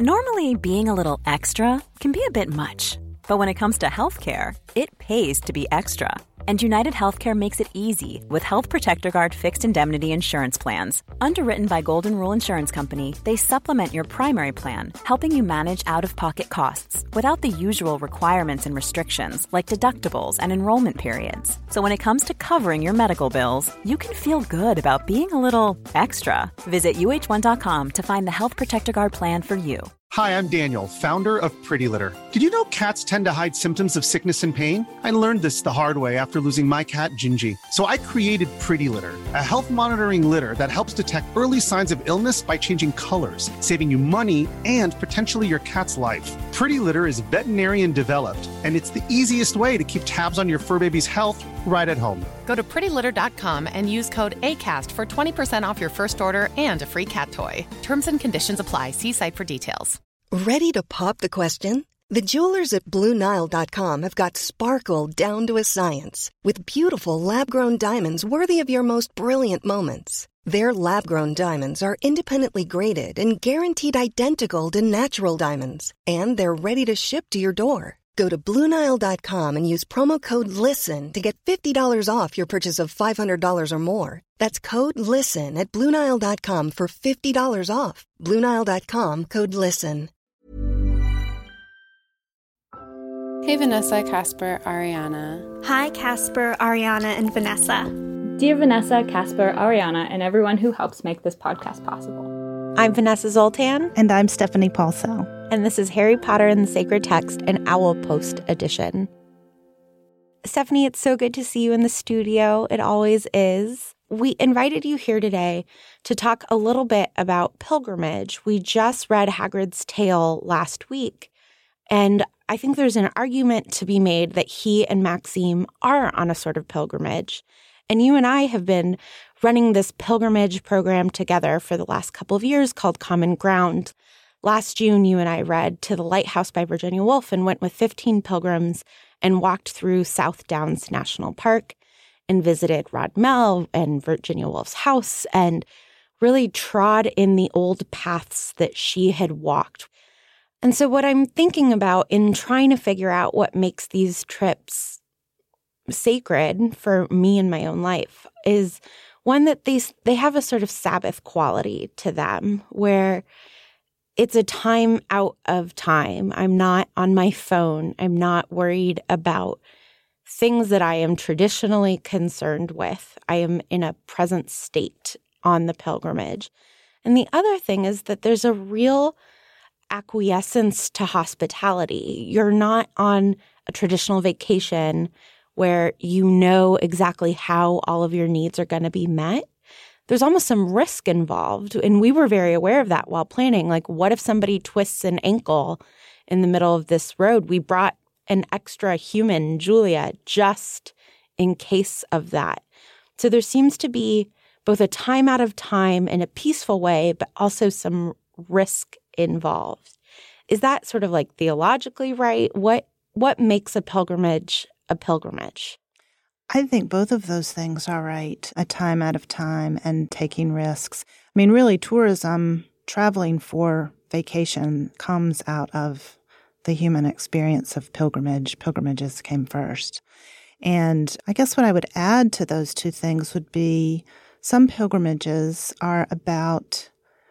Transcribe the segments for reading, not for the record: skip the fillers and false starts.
Normally, being a little extra can be a bit much, but when it comes to healthcare, it pays to be extra. And United Healthcare makes it easy with Health Protector Guard fixed indemnity insurance plans. Underwritten by Golden Rule Insurance Company, they supplement your primary plan, helping you manage out-of-pocket costs without the usual requirements and restrictions like deductibles and enrollment periods. So when it comes to covering your medical bills, you can feel good about being a little extra. Visit uh1.com to find the Health Protector Guard plan for you. Hi, I'm Daniel, founder of Pretty Litter. Did you know cats tend to hide symptoms of sickness and pain? I learned this the hard way after losing my cat, Gingy. So I created Pretty Litter, a health monitoring litter that helps detect early signs of illness by changing colors, saving you money and potentially your cat's life. Pretty Litter is veterinarian developed, and it's the easiest way to keep tabs on your fur baby's health right at home. Go to prettylitter.com and use code ACAST for 20% off your first order and a free cat toy. Terms and conditions apply. See site for details. Ready to pop the question? The jewelers at BlueNile.com have got sparkle down to a science with beautiful lab-grown diamonds worthy of your most brilliant moments. Their lab-grown diamonds are independently graded and guaranteed identical to natural diamonds, and they're ready to ship to your door. Go to BlueNile.com and use promo code LISTEN to get $50 off your purchase of $500 or more. That's code LISTEN at BlueNile.com for $50 off. BlueNile.com, code LISTEN. Hey Vanessa, Casper, Ariana. Hi Casper, Ariana, and Vanessa. Dear Vanessa, Casper, Ariana, and everyone who helps make this podcast possible. I'm Vanessa Zoltan. And I'm Stephanie Paulsell. And this is Harry Potter and the Sacred Text, an Owl Post edition. Stephanie, it's so good to see you in the studio. It always is. We invited you here today to talk a little bit about pilgrimage. We just read Hagrid's Tale last week, and I think there's an argument to be made that he and Maxime are on a sort of pilgrimage. And you and I have been running this pilgrimage program together for the last couple of years called Common Ground. Last June, you and I read To the Lighthouse by Virginia Woolf and went with 15 pilgrims and walked through South Downs National Park and visited Rodmell and Virginia Woolf's house and really trod in the old paths that she had walked. And so what I'm thinking about in trying to figure out what makes these trips sacred for me in my own life is one that they have a sort of Sabbath quality to them where it's a time out of time. I'm not on my phone. I'm not worried about things that I am traditionally concerned with. I am in a present state on the pilgrimage. And the other thing is that there's a real acquiescence to hospitality. You're not on a traditional vacation where you know exactly how all of your needs are going to be met. There's almost some risk involved. And we were very aware of that while planning. Like, what if somebody twists an ankle in the middle of this road? We brought an extra human, Julia, just in case of that. So there seems to be both a time out of time in a peaceful way, but also some risk involved. Is that sort of like theologically right? What makes a pilgrimage a pilgrimage? I think both of those things are right, a time out of time and taking risks. I mean, really, tourism, traveling for vacation comes out of the human experience of pilgrimage. Pilgrimages came first. And I guess what I would add to those two things would be some pilgrimages are about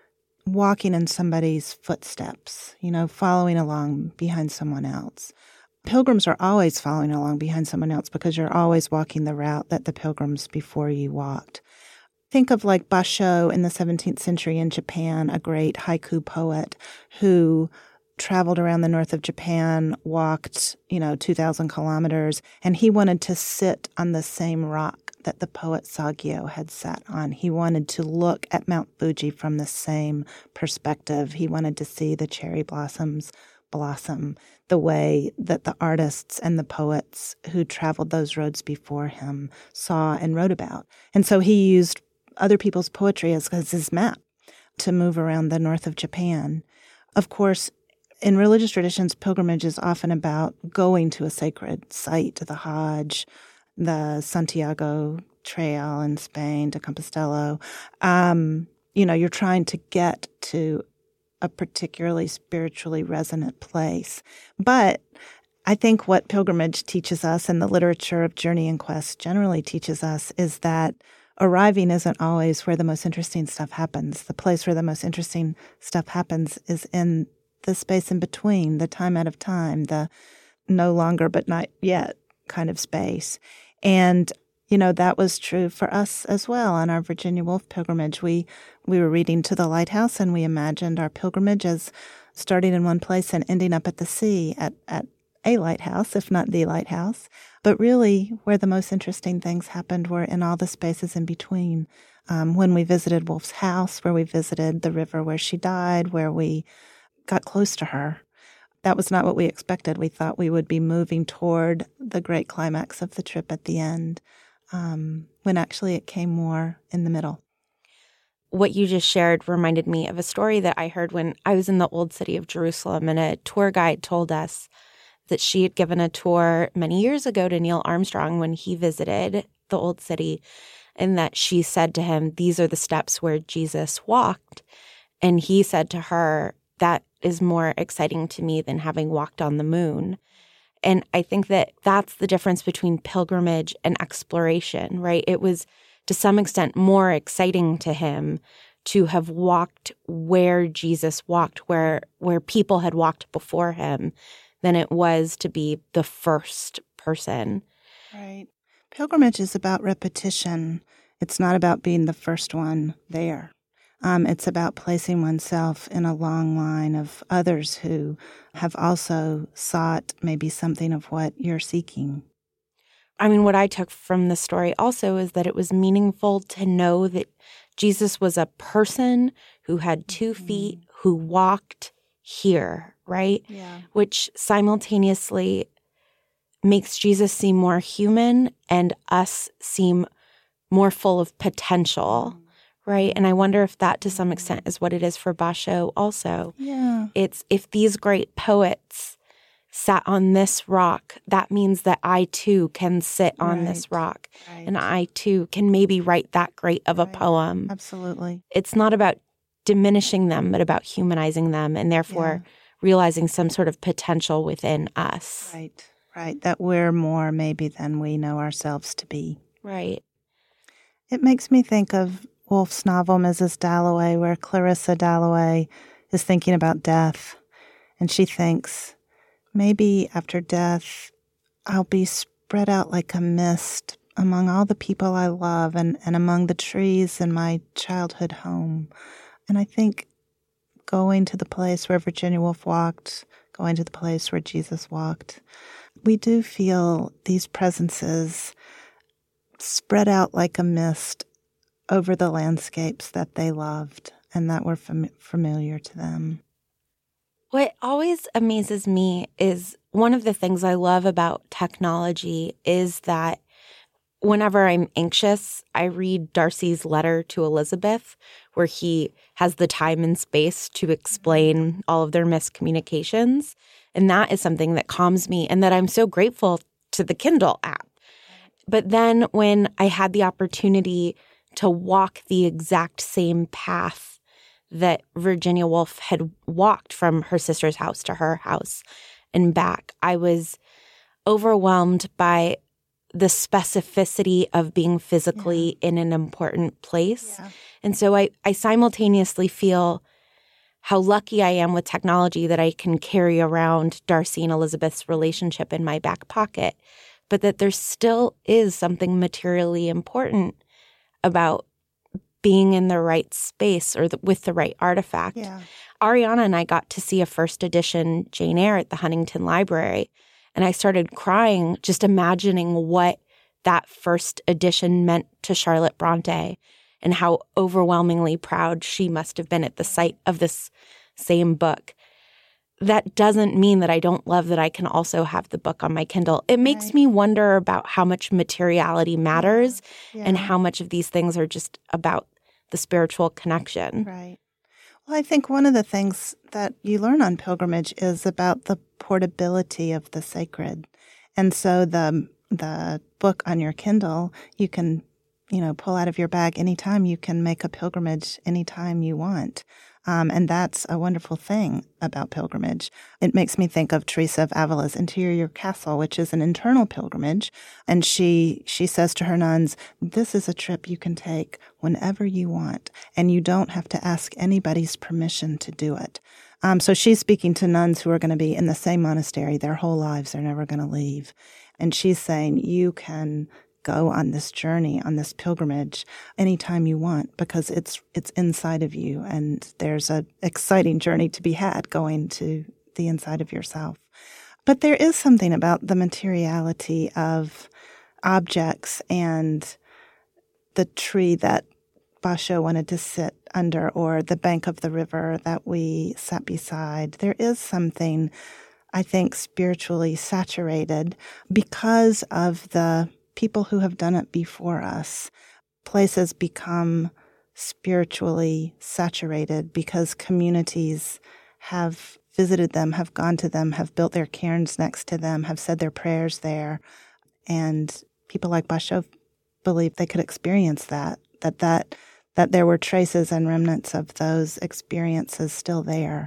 walking in somebody's footsteps, following along behind someone else. Pilgrims are always following along behind someone else because you're always walking the route that the pilgrims before you walked. Think of like Basho in the 17th century in Japan, a great haiku poet who traveled around the north of Japan, walked, 2,000 kilometers, and he wanted to sit on the same rock that the poet Sagyo had sat on. He wanted to look at Mount Fuji from the same perspective. He wanted to see the cherry blossoms blossom the way that the artists and the poets who traveled those roads before him saw and wrote about. And so he used other people's poetry as his map to move around the north of Japan. Of course, in religious traditions, pilgrimage is often about going to a sacred site, the Hajj, the Santiago Trail in Spain, to Compostela. You're trying to get to a particularly spiritually resonant place. But I think what pilgrimage teaches us, and the literature of Journey and Quest generally teaches us, is that arriving isn't always where the most interesting stuff happens. The place where the most interesting stuff happens is in the space in between, the time out of time, the no longer but not yet kind of space. And, that was true for us as well on our Virginia Woolf pilgrimage. We were reading to the lighthouse, and we imagined our pilgrimage as starting in one place and ending up at the sea at a lighthouse, if not the lighthouse. But really, where the most interesting things happened were in all the spaces in between. When we visited Woolf's house, where we visited the river where she died, where we got close to her. That was not what we expected. We thought we would be moving toward the great climax of the trip at the end, when actually it came more in the middle. What you just shared reminded me of a story that I heard when I was in the Old City of Jerusalem, and a tour guide told us that she had given a tour many years ago to Neil Armstrong when he visited the Old City, and that she said to him, "These are the steps where Jesus walked." And he said to her, "That is more exciting to me than having walked on the moon." And I think that that's the difference between pilgrimage and exploration, right? It was to some extent more exciting to him to have walked where Jesus walked, where people had walked before him, than it was to be the first person. Right. Pilgrimage is about repetition. It's not about being the first one there. It's about placing oneself in a long line of others who have also sought maybe something of what you're seeking. I mean, what I took from the story also is that it was meaningful to know that Jesus was a person who had 2 feet, who walked here, right? Yeah. Which simultaneously makes Jesus seem more human and us seem more full of potential, right? And I wonder if that to some extent is what it is for Basho also. Yeah. It's if these great poets sat on this rock, that means that I too can sit on this rock. Right. And I too can maybe write that great of a poem. Absolutely. It's not about diminishing them, but about humanizing them and therefore realizing some sort of potential within us. Right. That we're more maybe than we know ourselves to be. Right. It makes me think of Woolf's novel, Mrs. Dalloway, where Clarissa Dalloway is thinking about death. And she thinks, maybe after death, I'll be spread out like a mist among all the people I love and among the trees in my childhood home. And I think going to the place where Virginia Woolf walked, going to the place where Jesus walked, we do feel these presences spread out like a mist over the landscapes that they loved and that were familiar to them. What always amazes me is one of the things I love about technology is that whenever I'm anxious, I read Darcy's letter to Elizabeth, where he has the time and space to explain all of their miscommunications. And that is something that calms me and that I'm so grateful to the Kindle app. But then when I had the opportunity to walk the exact same path that Virginia Woolf had walked from her sister's house to her house and back, I was overwhelmed by the specificity of being physically in an important place. Yeah. And so I simultaneously feel how lucky I am with technology that I can carry around Darcy and Elizabeth's relationship in my back pocket, but that there still is something materially important about being in the right space or with the right artifact. Yeah. Ariana and I got to see a first edition Jane Eyre at the Huntington Library, and I started crying just imagining what that first edition meant to Charlotte Bronte and how overwhelmingly proud she must have been at the sight of this same book. That doesn't mean that I don't love that I can also have the book on my Kindle. It makes me wonder about how much materiality matters and how much of these things are just about the spiritual connection. Right. Well, I think one of the things that you learn on pilgrimage is about the portability of the sacred. And so the book on your Kindle, you can pull out of your bag anytime. You can make a pilgrimage anytime you want. And that's a wonderful thing about pilgrimage. It makes me think of Teresa of Avila's Interior Castle, which is an internal pilgrimage. And she says to her nuns, this is a trip you can take whenever you want, and you don't have to ask anybody's permission to do it. So she's speaking to nuns who are going to be in the same monastery their whole lives. They're never going to leave. And she's saying, you can go on this journey, on this pilgrimage, anytime you want, because it's inside of you, and there's an exciting journey to be had going to the inside of yourself. But there is something about the materiality of objects and the tree that Basho wanted to sit under, or the bank of the river that we sat beside. There is something, I think, spiritually saturated because of the people who have done it before us. Places become spiritually saturated because communities have visited them, have gone to them, have built their cairns next to them, have said their prayers there. And people like Basho believed they could experience that there were traces and remnants of those experiences still there.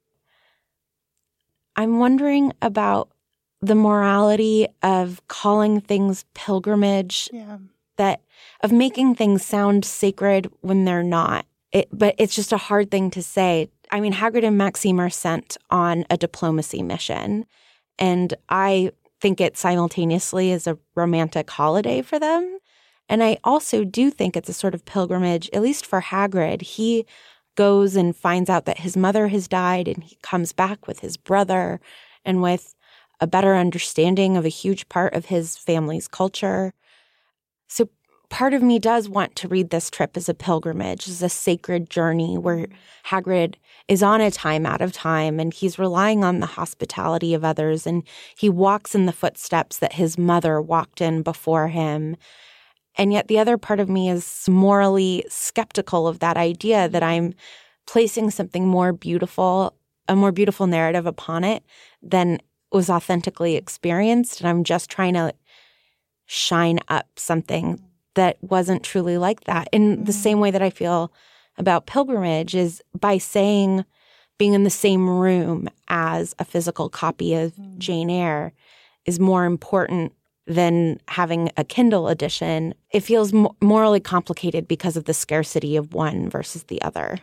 I'm wondering about the morality of calling things pilgrimage, of making things sound sacred when they're not. But it's just a hard thing to say. I mean, Hagrid and Maxime are sent on a diplomacy mission, and I think it simultaneously is a romantic holiday for them. And I also do think it's a sort of pilgrimage, at least for Hagrid. He goes and finds out that his mother has died, and he comes back with his brother and with a better understanding of a huge part of his family's culture. So part of me does want to read this trip as a pilgrimage, as a sacred journey where Hagrid is on a time out of time, and he's relying on the hospitality of others, and he walks in the footsteps that his mother walked in before him. And yet the other part of me is morally skeptical of that idea that I'm placing something more beautiful, a more beautiful narrative upon it than was authentically experienced, and I'm just trying to shine up something that wasn't truly like that. In the same way that I feel about pilgrimage is by saying being in the same room as a physical copy of Jane Eyre is more important than having a Kindle edition. It feels morally complicated because of the scarcity of one versus the other.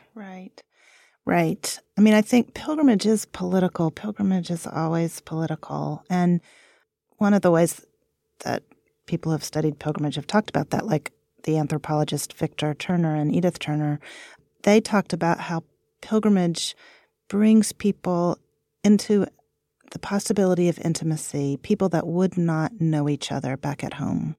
Right. I mean, I think pilgrimage is political. Pilgrimage is always political. And one of the ways that people who have studied pilgrimage have talked about that, like the anthropologist Victor Turner and Edith Turner, they talked about how pilgrimage brings people into the possibility of intimacy, people that would not know each other back at home.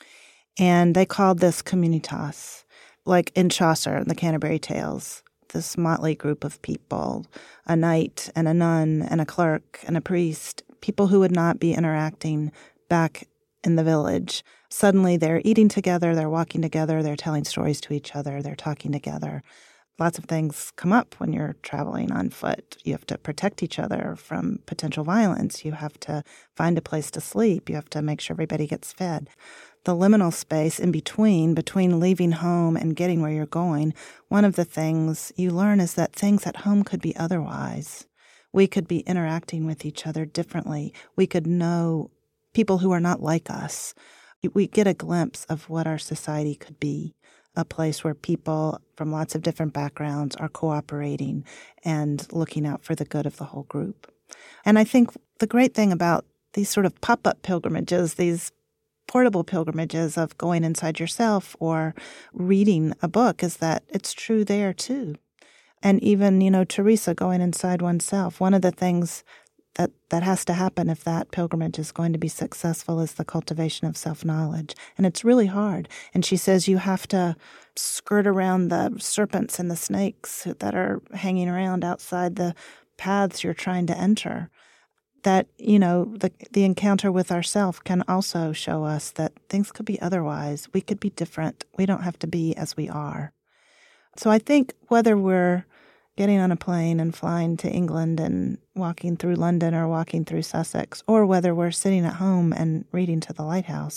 And they called this communitas, like in Chaucer and the Canterbury Tales. This motley group of people, a knight and a nun and a clerk and a priest, people who would not be interacting back in the village. Suddenly they're eating together, they're walking together, they're telling stories to each other, they're talking together. Lots of things come up when you're traveling on foot. You have to protect each other from potential violence. You have to find a place to sleep. You have to make sure everybody gets fed. The liminal space in between leaving home and getting where you're going, one of the things you learn is that things at home could be otherwise. We could be interacting with each other differently. We could know people who are not like us. We get a glimpse of what our society could be, a place where people from lots of different backgrounds are cooperating and looking out for the good of the whole group. And I think the great thing about these sort of pop-up pilgrimages, these portable pilgrimages of going inside yourself or reading a book, is that it's true there too. And even, Teresa going inside oneself, one of the things that has to happen if that pilgrimage is going to be successful is the cultivation of self-knowledge. And it's really hard. And she says you have to skirt around the serpents and the snakes that are hanging around outside the paths you're trying to enter. That, the encounter with ourself can also show us that things could be otherwise. We could be different. We don't have to be as we are. So I think whether we're getting on a plane and flying to England and walking through London or walking through Sussex, or whether we're sitting at home and reading to the lighthouse,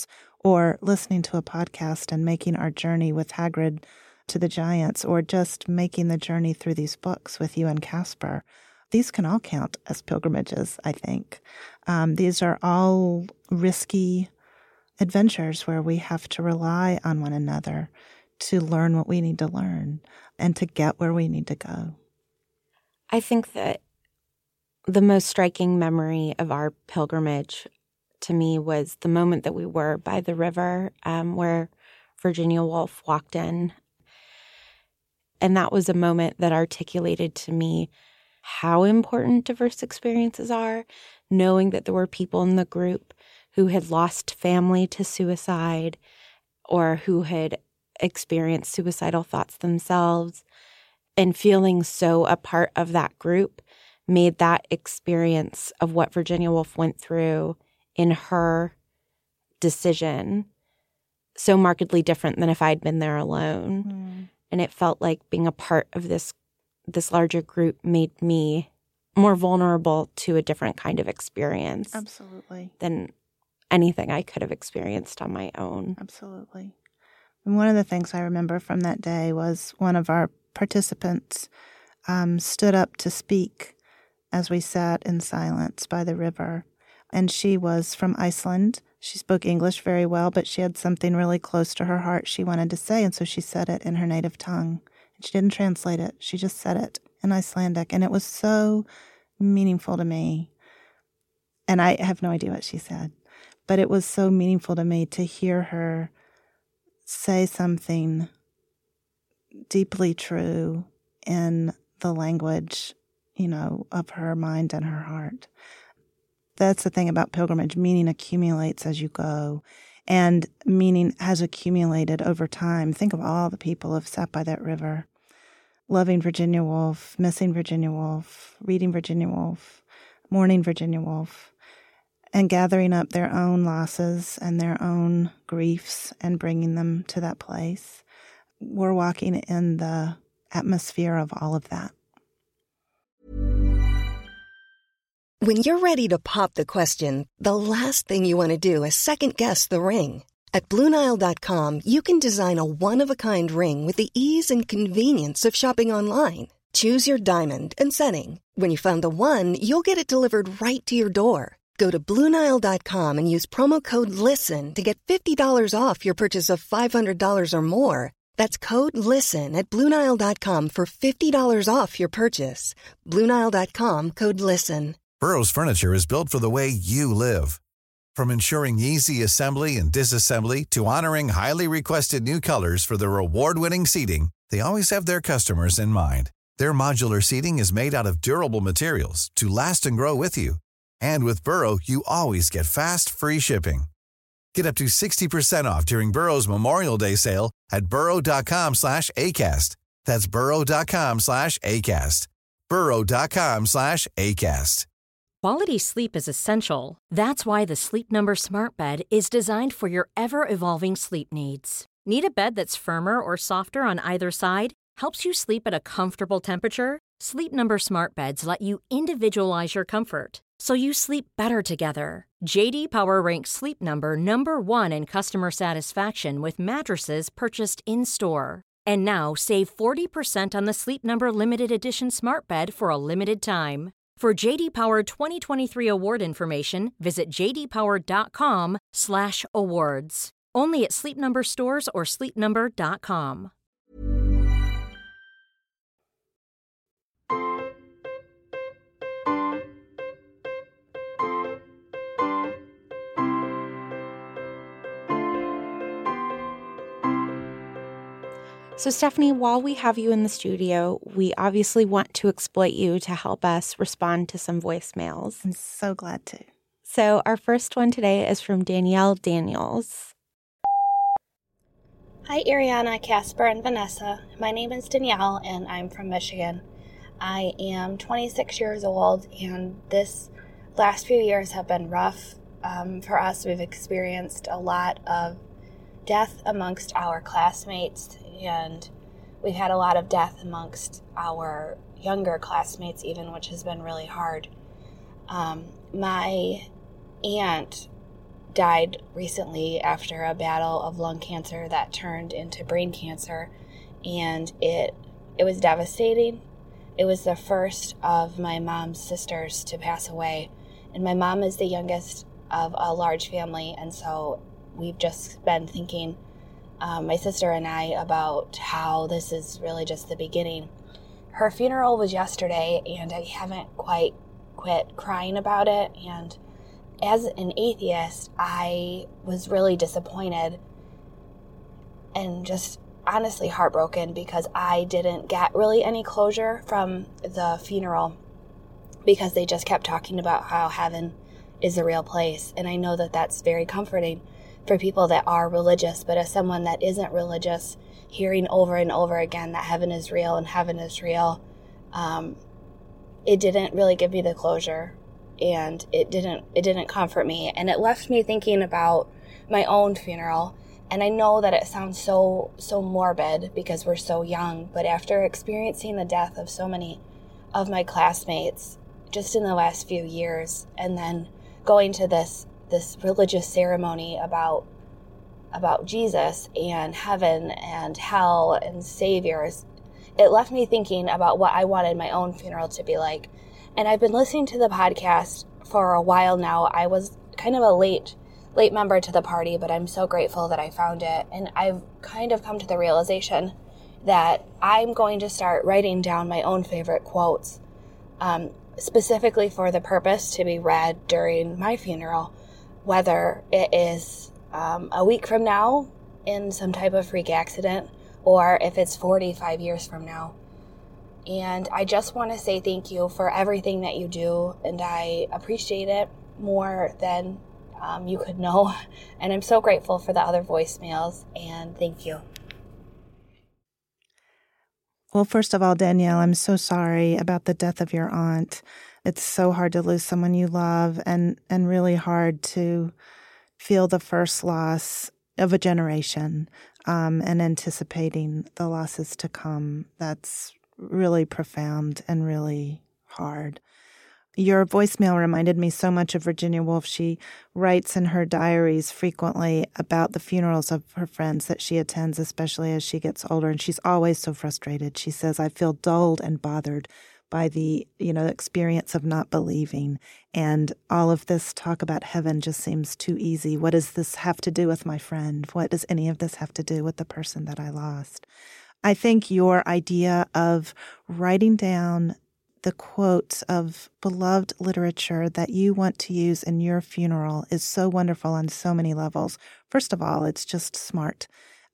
or listening to a podcast and making our journey with Hagrid to the Giants, or just making the journey through these books with you and Casper. These can all count as pilgrimages, I think. These are all risky adventures where we have to rely on one another to learn what we need to learn and to get where we need to go. I think that the most striking memory of our pilgrimage to me was the moment that we were by the river where Virginia Woolf walked in. And that was a moment that articulated to me how important diverse experiences are, knowing that there were people in the group who had lost family to suicide or who had experienced suicidal thoughts themselves, and feeling so a part of that group made that experience of what Virginia Woolf went through in her decision so markedly different than if I'd been there alone. Mm. And it felt like being a part of this larger group made me more vulnerable to a different kind of experience. Absolutely. Than anything I could have experienced on my own. Absolutely. And one of the things I remember from that day was one of our participants stood up to speak as we sat in silence by the river. And she was from Iceland. She spoke English very well, but she had something really close to her heart she wanted to say, and so she said it in her native tongue. And she didn't translate it. She just said it in Icelandic, and it was so meaningful to me. And I have no idea what she said, but it was so meaningful to me to hear her say something deeply true in the language, of her mind and her heart. That's the thing about pilgrimage. Meaning accumulates as you go, and meaning has accumulated over time. Think of all the people who have sat by that river, loving Virginia Woolf, missing Virginia Woolf, reading Virginia Woolf, mourning Virginia Woolf, and gathering up their own losses and their own griefs and bringing them to that place. We're walking in the atmosphere of all of that. When you're ready to pop the question, the last thing you want to do is second-guess the ring. At BlueNile.com, you can design a one-of-a-kind ring with the ease and convenience of shopping online. Choose your diamond and setting. When you find the one, you'll get it delivered right to your door. Go to BlueNile.com and use promo code LISTEN to get $50 off your purchase of $500 or more. That's code LISTEN at BlueNile.com for $50 off your purchase. BlueNile.com, code LISTEN. Burrow's furniture is built for the way you live. From ensuring easy assembly and disassembly to honoring highly requested new colors for their award-winning seating, they always have their customers in mind. Their modular seating is made out of durable materials to last and grow with you. And with Burrow, you always get fast, free shipping. Get up to 60% off during Burrow's Memorial Day sale at burrow.com/ACAST. That's burrow.com/ACAST. burrow.com/ACAST. Quality sleep is essential. That's why the Sleep Number Smart Bed is designed for your ever-evolving sleep needs. Need a bed that's firmer or softer on either side? Helps you sleep at a comfortable temperature? Sleep Number Smart Beds let you individualize your comfort, so you sleep better together. J.D. Power ranks Sleep Number number 1 in customer satisfaction with mattresses purchased in-store. And now, save 40% on the Sleep Number Limited Edition Smart Bed for a limited time. For J.D. Power 2023 award information, visit jdpower.com/awards. Only at Sleep Number stores or sleepnumber.com. So, Stephanie, while we have you in the studio, we obviously want to exploit you to help us respond to some voicemails. I'm so glad to. So our first one today is from Danielle Daniels. Hi, Ariana, Casper, and Vanessa. My name is Danielle, and I'm from Michigan. I am 26 years old, and this last few years have been rough for us. We've experienced a lot of death amongst our classmates, and we've had a lot of death amongst our younger classmates even, which has been really hard. My aunt died recently after a battle of lung cancer that turned into brain cancer, and it was devastating. It was the first of my mom's sisters to pass away, and my mom is the youngest of a large family, and so we've just been thinking, my sister and I, about how this is really just the beginning. Her funeral was yesterday, and I haven't quite quit crying about it, and as an atheist, I was really disappointed and just honestly heartbroken because I didn't get really any closure from the funeral because they just kept talking about how heaven is a real place. And I know that that's very comforting for people that are religious, but as someone that isn't religious, hearing over and over again that heaven is real and heaven is real, it didn't really give me the closure, and it didn't comfort me, and it left me thinking about my own funeral. And I know that it sounds so morbid because we're so young, but after experiencing the death of so many of my classmates just in the last few years, and then going to this religious ceremony about Jesus and heaven and hell and saviors, it left me thinking about what I wanted my own funeral to be like. And I've been listening to the podcast for a while now. I was kind of a late member to the party, but I'm so grateful that I found it. And I've kind of come to the realization that I'm going to start writing down my own favorite quotes, specifically for the purpose to be read during my funeral, whether it is a week from now in some type of freak accident, or if it's 45 years from now. And I just want to say thank you for everything that you do, and I appreciate it more than you could know. And I'm so grateful for the other voicemails, and thank you. Well, first of all, Danielle, I'm so sorry about the death of your aunt. It's so hard to lose someone you love, and really hard to feel the first loss of a generation, and anticipating the losses to come. That's really profound and really hard. Your voicemail reminded me so much of Virginia Woolf. She writes in her diaries frequently about the funerals of her friends that she attends, especially as she gets older, and she's always so frustrated. She says, I feel dulled and bothered by the, experience of not believing. And all of this talk about heaven just seems too easy. What does this have to do with my friend? What does any of this have to do with the person that I lost? I think your idea of writing down the quotes of beloved literature that you want to use in your funeral is so wonderful on so many levels. First of all, it's just smart,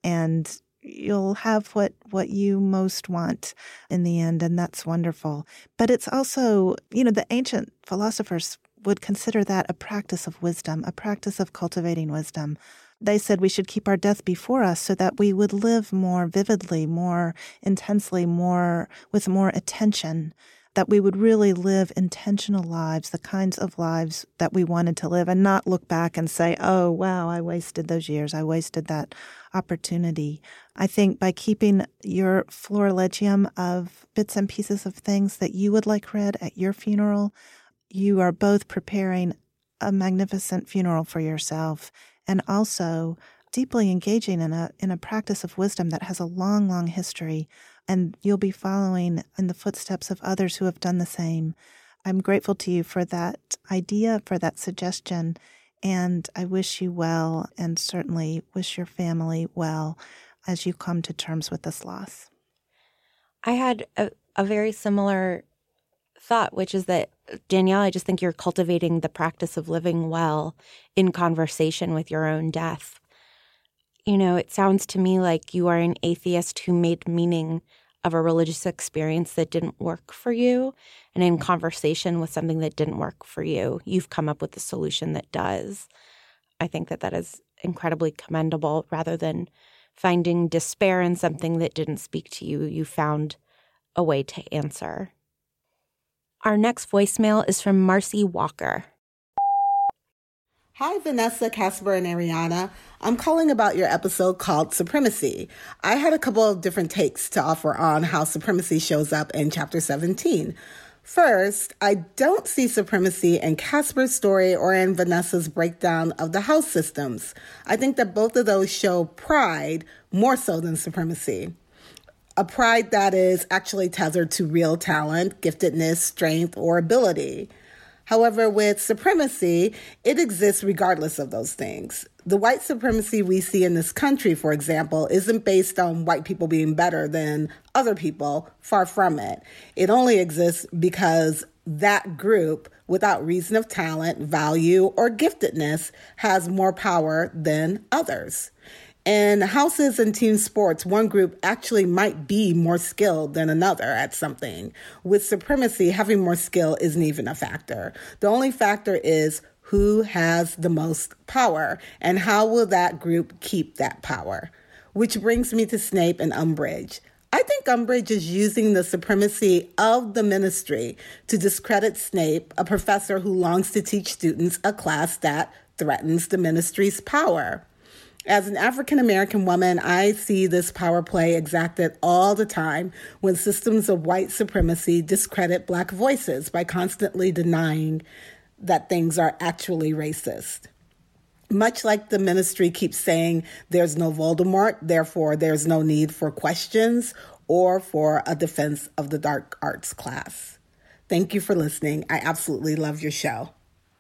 and you'll have what you most want in the end, and that's wonderful. But it's also, the ancient philosophers would consider that a practice of wisdom, a practice of cultivating wisdom. They said we should keep our death before us so that we would live more vividly, more intensely, with more attention, that we would really live intentional lives, the kinds of lives that we wanted to live, and not look back and say, oh, wow, I wasted those years. I wasted that opportunity. I think by keeping your florilegium of bits and pieces of things that you would like read at your funeral, you are both preparing a magnificent funeral for yourself and also deeply engaging in a practice of wisdom that has a long, long history. And you'll be following in the footsteps of others who have done the same. I'm grateful to you for that idea, for that suggestion, and I wish you well, and certainly wish your family well as you come to terms with this loss. I had a very similar thought, which is that, Danielle, I just think you're cultivating the practice of living well in conversation with your own death. It sounds to me like you are an atheist who made meaning of a religious experience that didn't work for you, and in conversation with something that didn't work for you, you've come up with a solution that does. I think that is incredibly commendable. Rather than finding despair in something that didn't speak to you, you found a way to answer. Our next voicemail is from Marcy Walker. Hi, Vanessa, Casper, and Ariana. I'm calling about your episode called Supremacy. I had a couple of different takes to offer on how supremacy shows up in Chapter 17. First, I don't see supremacy in Casper's story or in Vanessa's breakdown of the house systems. I think that both of those show pride more so than supremacy. A pride that is actually tethered to real talent, giftedness, strength, or ability. However, with supremacy, it exists regardless of those things. The white supremacy we see in this country, for example, isn't based on white people being better than other people. Far from it. It only exists because that group, without reason of talent, value, or giftedness, has more power than others. In houses and team sports, one group actually might be more skilled than another at something. With supremacy, having more skill isn't even a factor. The only factor is who has the most power and how will that group keep that power. Which brings me to Snape and Umbridge. I think Umbridge is using the supremacy of the ministry to discredit Snape, a professor who longs to teach students a class that threatens the ministry's power. As an African-American woman, I see this power play exacted all the time when systems of white supremacy discredit Black voices by constantly denying that things are actually racist. Much like the ministry keeps saying there's no Voldemort, therefore there's no need for questions or for a defense of the dark arts class. Thank you for listening. I absolutely love your show.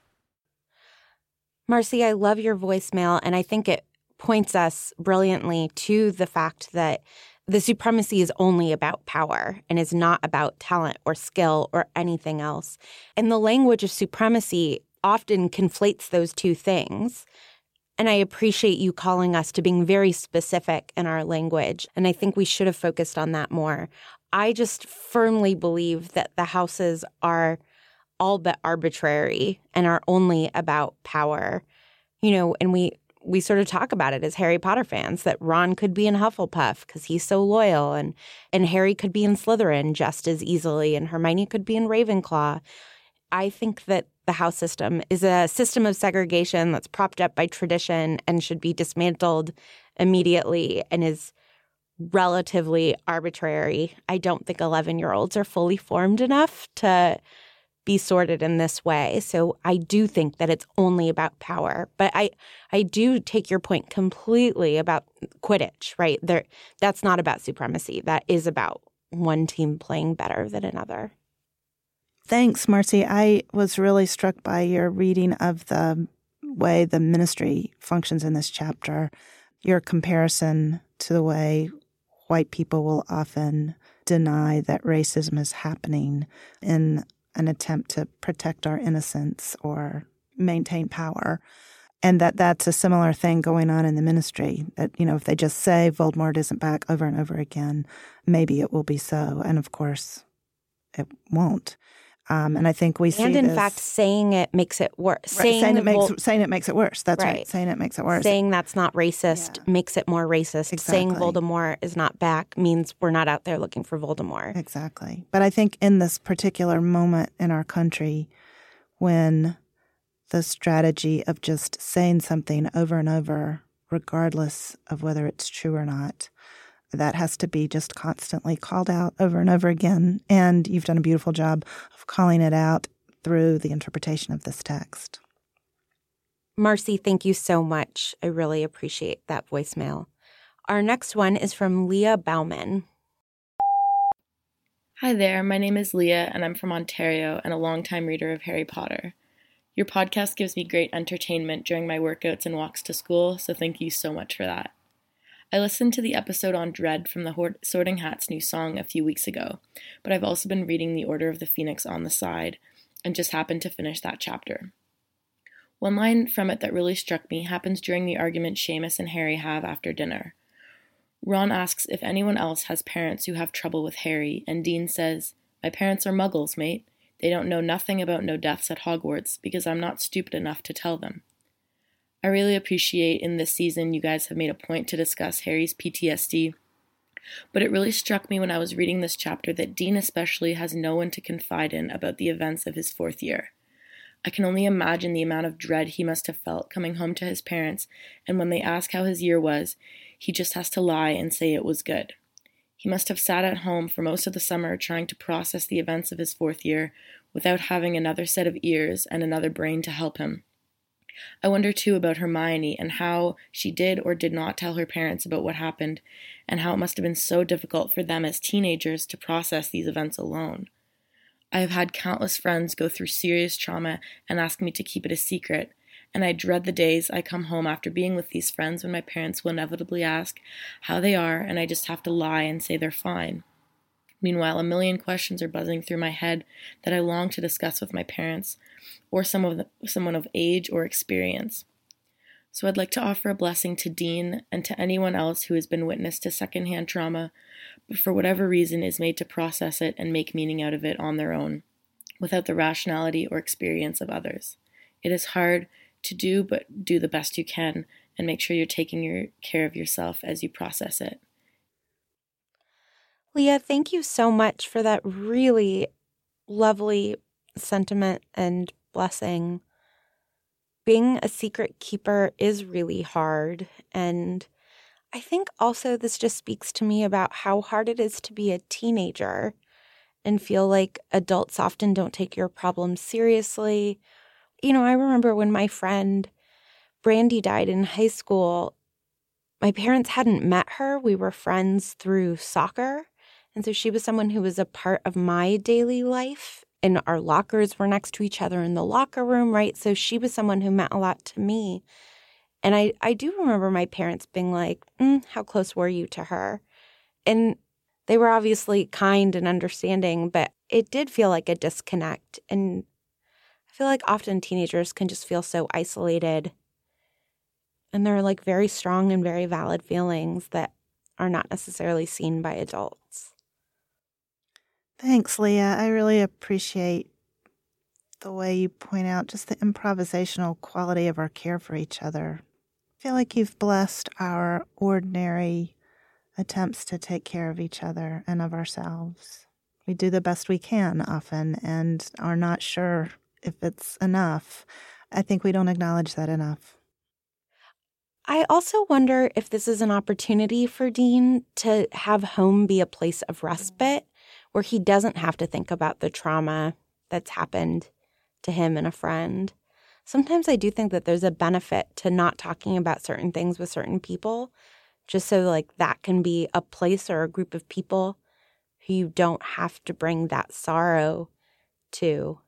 Marcy, I love your voicemail, and I think it points us brilliantly to the fact that the supremacy is only about power and is not about talent or skill or anything else. And the language of supremacy often conflates those two things. And I appreciate you calling us to being very specific in our language. And I think we should have focused on that more. I just firmly believe that the houses are all but arbitrary and are only about power. You know, and we sort of talk about it as Harry Potter fans, that Ron could be in Hufflepuff because he's so loyal, and Harry could be in Slytherin just as easily, and Hermione could be in Ravenclaw. I think that the house system is a system of segregation that's propped up by tradition and should be dismantled immediately and is relatively arbitrary. I don't think 11-year-olds are fully formed enough to be sorted in this way. So I do think that it's only about power. But I do take your point completely about Quidditch, right? That's not about supremacy. That is about one team playing better than another. Thanks, Marcy. I was really struck by your reading of the way the ministry functions in this chapter, your comparison to the way white people will often deny that racism is happening in an attempt to protect our innocence or maintain power. And that's a similar thing going on in the ministry. That, you know, if they just say Voldemort isn't back over and over again, maybe it will be so. And of course, it won't. And I think we see and in this, fact, saying it makes it worse. Right, saying it makes it worse. That's right. Saying it makes it worse. Saying that's not racist makes it more racist. Exactly. Saying Voldemort is not back means we're not out there looking for Voldemort. Exactly. But I think in this particular moment in our country, when the strategy of just saying something over and over, regardless of whether it's true or not, that has to be just constantly called out over and over again. And you've done a beautiful job of calling it out through the interpretation of this text. Marcy, thank you so much. I really appreciate that voicemail. Our next one is from Leah Bauman. Hi there, my name is Leah, and I'm from Ontario and a longtime reader of Harry Potter. Your podcast gives me great entertainment during my workouts and walks to school, so thank you so much for that. I listened to the episode on Dread from the Sorting Hat's new song a few weeks ago, but I've also been reading The Order of the Phoenix on the side, and just happened to finish that chapter. One line from it that really struck me happens during the argument Seamus and Harry have after dinner. Ron asks if anyone else has parents who have trouble with Harry, and Dean says, "My parents are muggles, mate. They don't know nothing about no deaths at Hogwarts, because I'm not stupid enough to tell them." I really appreciate in this season you guys have made a point to discuss Harry's PTSD, but it really struck me when I was reading this chapter that Dean especially has no one to confide in about the events of his 4th year. I can only imagine the amount of dread he must have felt coming home to his parents, and when they ask how his year was, he just has to lie and say it was good. He must have sat at home for most of the summer trying to process the events of his 4th year without having another set of ears and another brain to help him. I wonder too about Hermione and how she did or did not tell her parents about what happened, and how it must have been so difficult for them as teenagers to process these events alone. I have had countless friends go through serious trauma and ask me to keep it a secret, and I dread the days I come home after being with these friends when my parents will inevitably ask how they are, and I just have to lie and say they're fine. Meanwhile, a million questions are buzzing through my head that I long to discuss with my parents, or someone of age or experience. So I'd like to offer a blessing to Dean and to anyone else who has been witness to secondhand trauma, but for whatever reason is made to process it and make meaning out of it on their own, without the rationality or experience of others. It is hard to do, but do the best you can, and make sure you're taking care of yourself as you process it. Leah, thank you so much for that really lovely sentiment and blessing. Being a secret keeper is really hard, and I think also this just speaks to me about how hard it is to be a teenager and feel like adults often don't take your problems seriously. You know, I remember when my friend Brandy died in high school, my parents hadn't met her. We were friends through soccer. And so she was someone who was a part of my daily life. And our lockers were next to each other in the locker room, right? So she was someone who meant a lot to me. And I do remember my parents being like, how close were you to her? And they were obviously kind and understanding, but it did feel like a disconnect. And I feel like often teenagers can just feel so isolated. And they're like very strong and very valid feelings that are not necessarily seen by adults. Thanks, Leah. I really appreciate the way you point out just the improvisational quality of our care for each other. I feel like you've blessed our ordinary attempts to take care of each other and of ourselves. We do the best we can often and are not sure if it's enough. I think we don't acknowledge that enough. I also wonder if this is an opportunity for Dean to have home be a place of respite where he doesn't have to think about the trauma that's happened to him and a friend. Sometimes I do think that there's a benefit to not talking about certain things with certain people, just so like that can be a place or a group of people who you don't have to bring that sorrow to.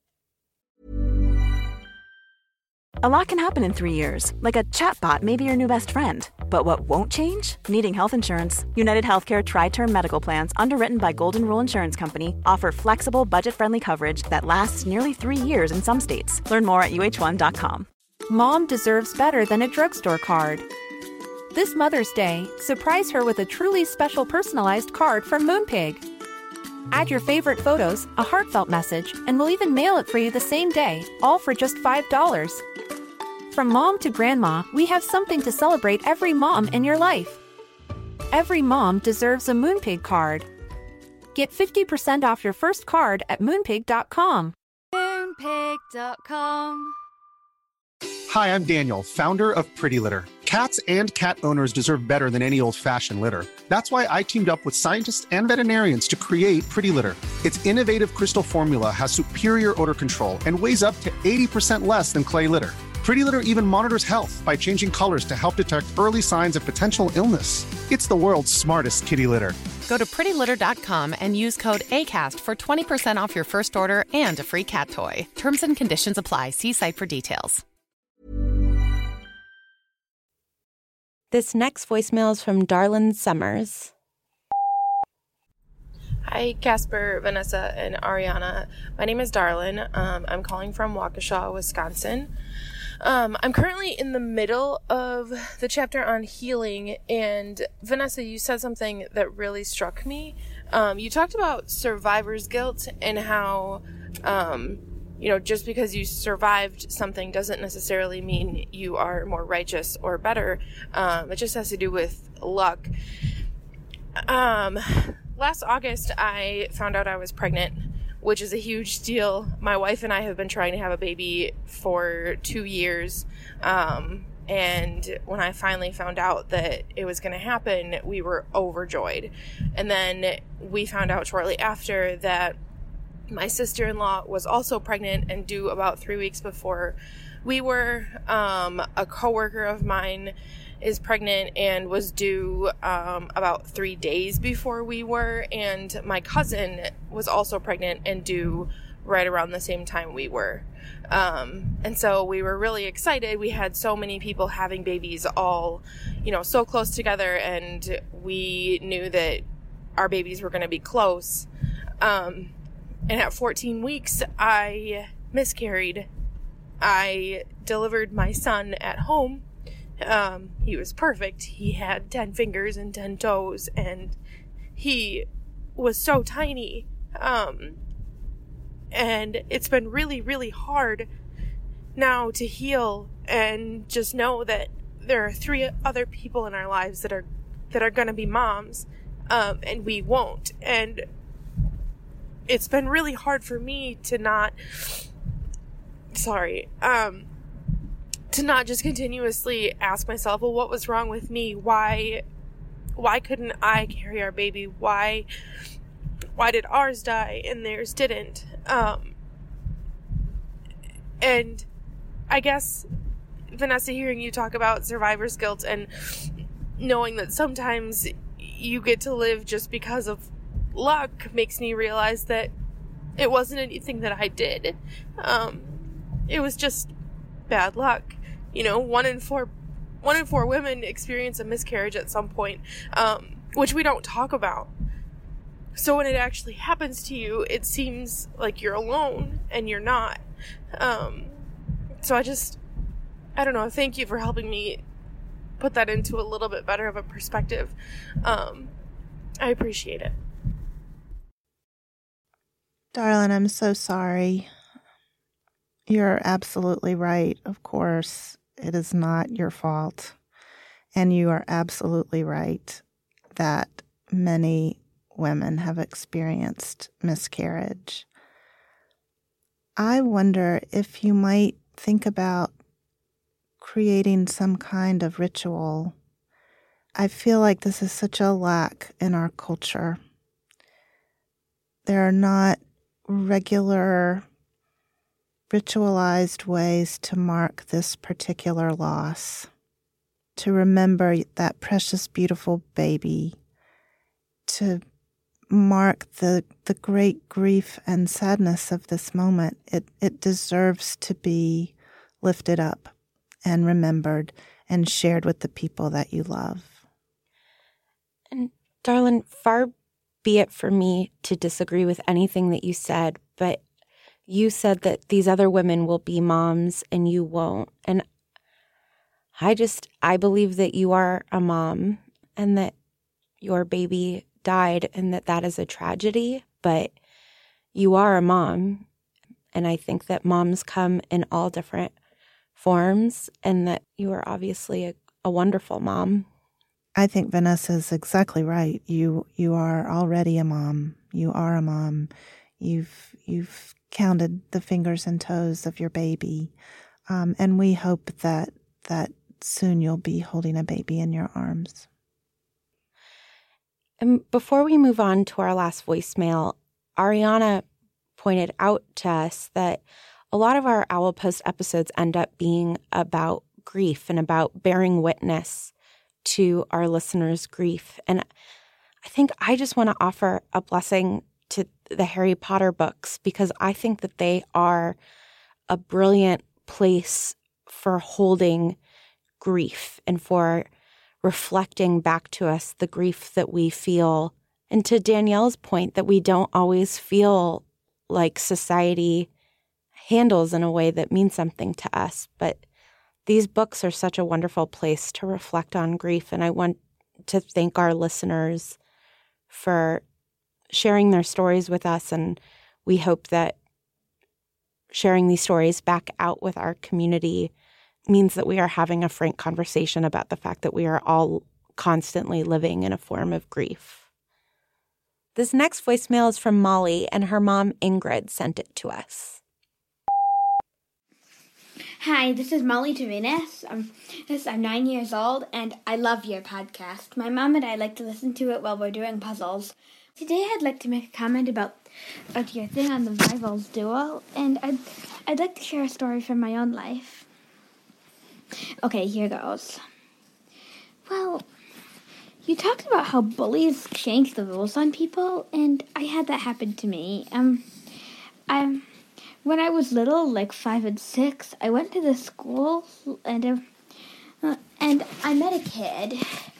A lot can happen in 3 years, like a chatbot may be your new best friend. But what won't change? Needing health insurance. United Healthcare Tri-Term Medical Plans, underwritten by Golden Rule Insurance Company, offer flexible, budget-friendly coverage that lasts nearly 3 years in some states. Learn more at UH1.com. Mom deserves better than a drugstore card. This Mother's Day, surprise her with a truly special personalized card from Moonpig. Add your favorite photos, a heartfelt message, and we'll even mail it for you the same day, all for just $5. From mom to grandma, we have something to celebrate every mom in your life. Every mom deserves a Moonpig card. Get 50% off your first card at Moonpig.com. Moonpig.com. Hi, I'm Daniel, founder of Pretty Litter. Cats and cat owners deserve better than any old-fashioned litter. That's why I teamed up with scientists and veterinarians to create Pretty Litter. Its innovative crystal formula has superior odor control and weighs up to 80% less than clay litter. Pretty Litter even monitors health by changing colors to help detect early signs of potential illness. It's the world's smartest kitty litter. Go to prettylitter.com and use code ACAST for 20% off your first order and a free cat toy. Terms and conditions apply. See site for details. This next voicemail is from Darlin Summers. Hi, Casper, Vanessa, and Ariana. My name is Darlin. I'm calling from Waukesha, Wisconsin. I'm currently in the middle of the chapter on healing, and Vanessa, you said something that really struck me. You talked about survivor's guilt and how, just because you survived something doesn't necessarily mean you are more righteous or better. It just has to do with luck. Last August, I found out I was pregnant, which is a huge deal. My wife and I have been trying to have a baby for 2 years. And when I finally found out that it was going to happen, we were overjoyed. And then we found out shortly after that my sister-in-law was also pregnant and due about 3 weeks before we were. A coworker of mine is pregnant and was due about 3 days before we were. And my cousin was also pregnant and due right around the same time we were. And so we were really excited. We had so many people having babies all, so close together, and we knew that our babies were going to be close. And at 14 weeks, I miscarried. I delivered my son at home. He was perfect. He had 10 fingers and 10 toes, and he was so tiny. And it's been really, really hard now to heal and just know that there are 3 other people in our lives that are going to be moms, and we won't. And it's been really hard for me to not just continuously ask myself, well, what was wrong with me? Why couldn't I carry our baby? Why did ours die and theirs didn't? And I guess, Vanessa, hearing you talk about survivor's guilt and knowing that sometimes you get to live just because of luck makes me realize that it wasn't anything that I did. It was just bad luck. 1 in 4 women experience a miscarriage at some point, which we don't talk about. So when it actually happens to you, it seems like you're alone, and you're not. So I don't know, thank you for helping me put that into a little bit better of a perspective. I appreciate it. Darling, I'm so sorry. You're absolutely right. Of course, it is not your fault. And you are absolutely right that many women have experienced miscarriage. I wonder if you might think about creating some kind of ritual. I feel like this is such a lack in our culture. There are not regular, ritualized ways to mark this particular loss, to remember that precious, beautiful baby, to mark the great grief and sadness of this moment. It deserves to be lifted up and remembered and shared with the people that you love. And darling, far be it for me to disagree with anything that you said, but you said that these other women will be moms and you won't. And I believe that you are a mom and that your baby died and that is a tragedy, but you are a mom. And I think that moms come in all different forms and that you are obviously a wonderful mom. I think Vanessa's exactly right. You are already a mom. You are a mom. You've counted the fingers and toes of your baby. And we hope that soon you'll be holding a baby in your arms. And before we move on to our last voicemail, Ariana pointed out to us that a lot of our Owl Post episodes end up being about grief and about bearing witness to our listeners' grief. And I think I just want to offer a blessing to the Harry Potter books because I think that they are a brilliant place for holding grief and for reflecting back to us the grief that we feel. And to Danielle's point, that we don't always feel like society handles in a way that means something to us. But these books are such a wonderful place to reflect on grief. And I want to thank our listeners for sharing their stories with us. And we hope that sharing these stories back out with our community means that we are having a frank conversation about the fact that we are all constantly living in a form of grief. This next voicemail is from Molly, and her mom, Ingrid, sent it to us. Hi, this is Molly Tavinas. I'm 9 years old, and I love your podcast. My mom and I like to listen to it while we're doing puzzles. Today I'd like to make a comment about your thing on the Rivals Duel, and I'd like to share a story from my own life. Okay, here goes. Well, you talked about how bullies change the rules on people, and I had that happen to me. When I was little, like 5 and 6, I went to the school and I met a kid.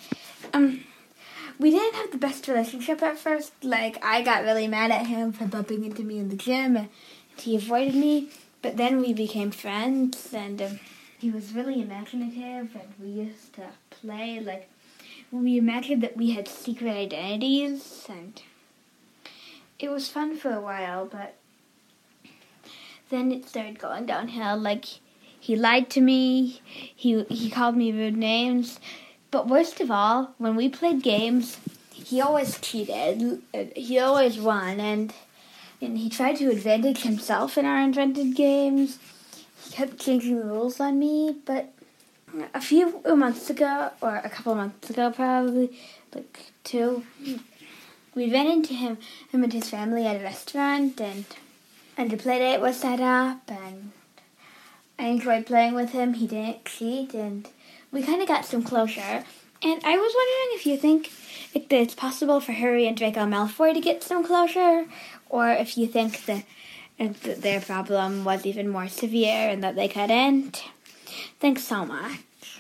We didn't have the best relationship at first. Like, I got really mad at him for bumping into me in the gym, and he avoided me. But then we became friends, and he was really imaginative, and we used to play. Like, we imagined that we had secret identities, and it was fun for a while, but then it started going downhill. Like, he lied to me, he called me rude names, but worst of all, when we played games, he always cheated. He always won, and he tried to advantage himself in our invented games. He kept changing the rules on me, but a few months ago, or a couple months ago probably, like 2, we ran into him and his family at a restaurant, and the play date was set up, and I enjoyed playing with him. He didn't cheat, and we kind of got some closure. And I was wondering if you think that it's possible for Harry and Draco Malfoy to get some closure, or if you think that their problem was even more severe and that they couldn't. Thanks so much.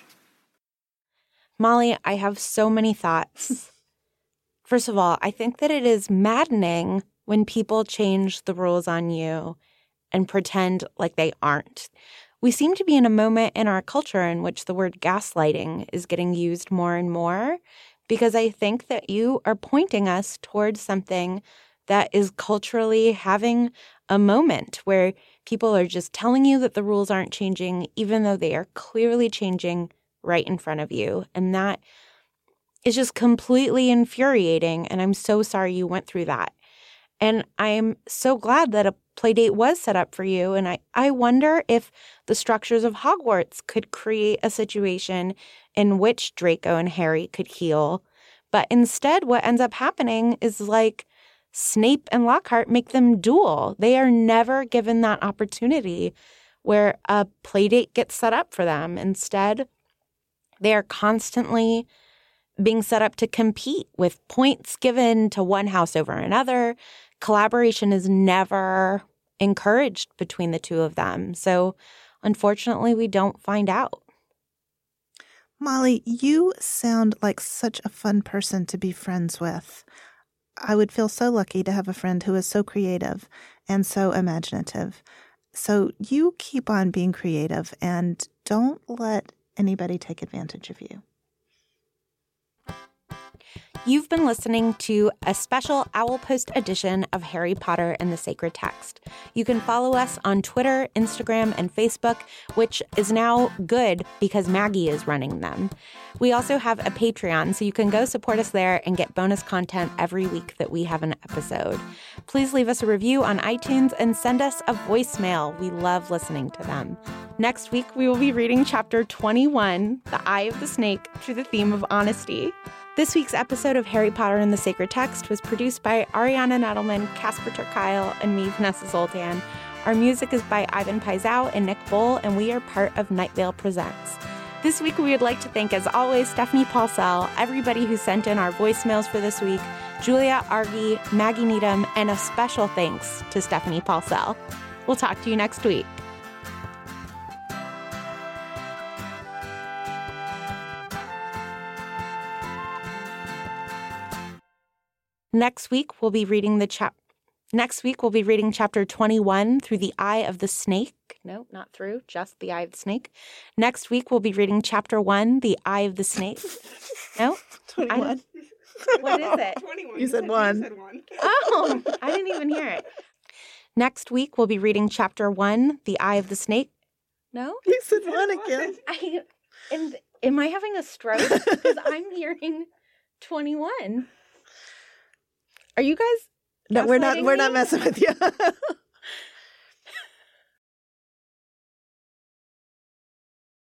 Molly, I have so many thoughts. First of all, I think that it is maddening when people change the rules on you and pretend like they aren't. We seem to be in a moment in our culture in which the word gaslighting is getting used more and more, because I think that you are pointing us towards something that is culturally having a moment where people are just telling you that the rules aren't changing, even though they are clearly changing right in front of you. And that is just completely infuriating. And I'm so sorry you went through that. And I am so glad that a play date was set up for you. And I wonder if the structures of Hogwarts could create a situation in which Draco and Harry could heal. But instead, what ends up happening is like Snape and Lockhart make them duel. They are never given that opportunity where a play date gets set up for them. Instead, they are constantly being set up to compete with points given to one house over another. Collaboration is never encouraged between the two of them. So unfortunately, we don't find out. Molly, you sound like such a fun person to be friends with. I would feel so lucky to have a friend who is so creative and so imaginative. So you keep on being creative and don't let anybody take advantage of you. You've been listening to a special Owl Post edition of Harry Potter and the Sacred Text. You can follow us on Twitter, Instagram, and Facebook, which is now good because Maggie is running them. We also have a Patreon, so you can go support us there and get bonus content every week that we have an episode. Please leave us a review on iTunes and send us a voicemail. We love listening to them. Next week, we will be reading Chapter 21, The Eye of the Snake, through the theme of honesty. This week's episode of Harry Potter and the Sacred Text was produced by Ariana Nettleman, Casper ter Kuile, and me, Vanessa Zoltan. Our music is by Ivan Paisau and Nick Boll, and we are part of Night Vale Presents. This week, we would like to thank, as always, Stephanie Paulsell, everybody who sent in our voicemails for this week, Julia Argy, Maggie Needham, and a special thanks to Stephanie Paulsell. We'll talk to you next week. Next week, we'll be reading chapter 21 through the Eye of the Snake. No, not through, just the Eye of the Snake. Next week, we'll be reading chapter 1, the Eye of the Snake. No? 21. What is it? 21. You said 1. Oh, I didn't even hear it. Next week, we'll be reading chapter 1, the Eye of the Snake. No? You said 1 again. Am I having a stroke? Because I'm hearing 21. Are you guys? No, we're not messing with you.